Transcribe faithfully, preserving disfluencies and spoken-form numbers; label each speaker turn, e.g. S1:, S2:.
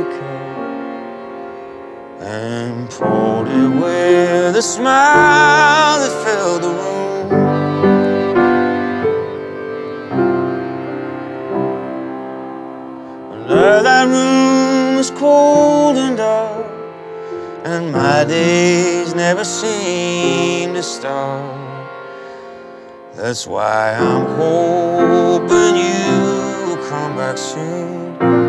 S1: cup and poured it with a smile that filled the room. Under that room was cold and dark, and my days never seem to start. That's why I'm hoping you'll come back soon.